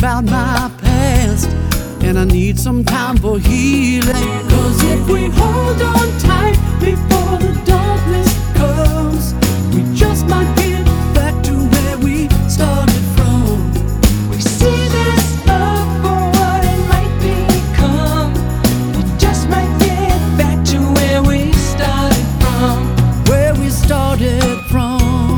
about my past, and I need some time for healing. 'Cause if we hold on tight before the darkness comes, we just might get back to where we started from. We see this love for what it might become. We just might get back to where we started from. Where we started from.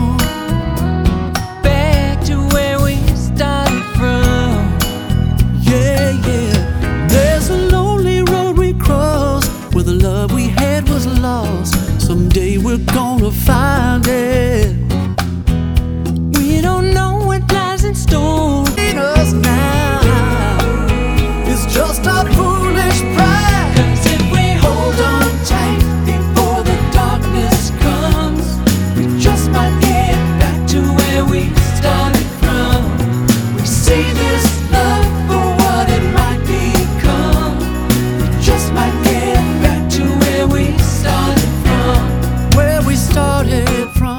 Back to where we started from. Yeah, yeah. There's a lonely road we crossed, where the love we had was lost. Someday we're gonna find it. We don't know what lies in store. Lead us now. It's just our foolish pride. 'Cause if we hold on tight before the darkness comes, we just might get back to where we started from. We see this love for what it might become. We just might get back to where we started from. Where we started from.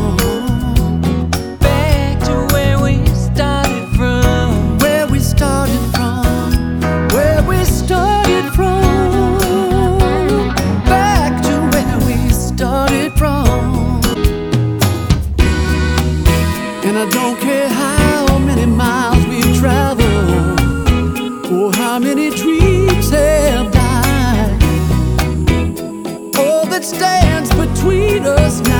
Back to where we started from. Where we started from. Where we started from. Back to where we started from. And I don't care how many miles we've traveled, or how many dreams have died. All that stands between us now